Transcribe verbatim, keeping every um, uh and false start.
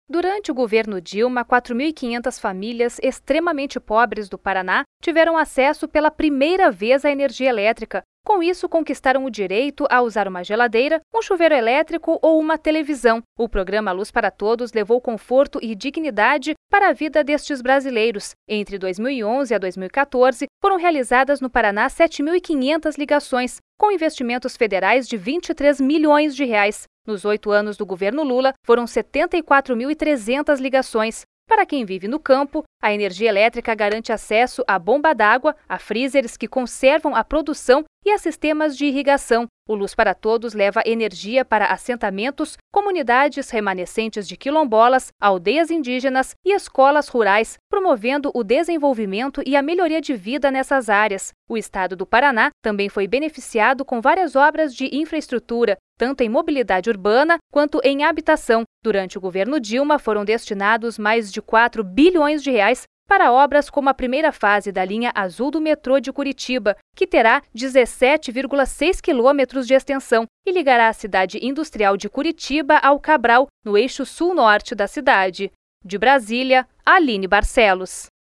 Durante o governo Dilma, quatro mil e quinhentas famílias extremamente pobres do Paraná tiveram acesso pela primeira vez à energia elétrica. Com isso, conquistaram o direito a usar uma geladeira, um chuveiro elétrico ou uma televisão. O programa Luz para Todos levou conforto e dignidade para a vida destes brasileiros. Entre dois mil e onze a dois mil e quatorze, foram realizadas no Paraná sete mil e quinhentas ligações, com investimentos federais de vinte e três milhões de reais. Nos oito anos do governo Lula, foram setenta e quatro mil e trezentas ligações. Para quem vive no campo, a energia elétrica garante acesso à bomba d'água, a freezers que conservam a produção e a sistemas de irrigação. O Luz para Todos leva energia para assentamentos, comunidades remanescentes de quilombolas, aldeias indígenas e escolas rurais, promovendo o desenvolvimento e a melhoria de vida nessas áreas. O estado do Paraná também foi beneficiado com várias obras de infraestrutura, tanto em mobilidade urbana quanto em habitação. Durante o governo Dilma, foram destinados mais de quatro bilhões de reais para obras como a primeira fase da linha azul do metrô de Curitiba, que terá dezessete vírgula seis quilômetros de extensão e ligará a cidade industrial de Curitiba ao Cabral, no eixo sul-norte da cidade. De Brasília, Aline Barcelos.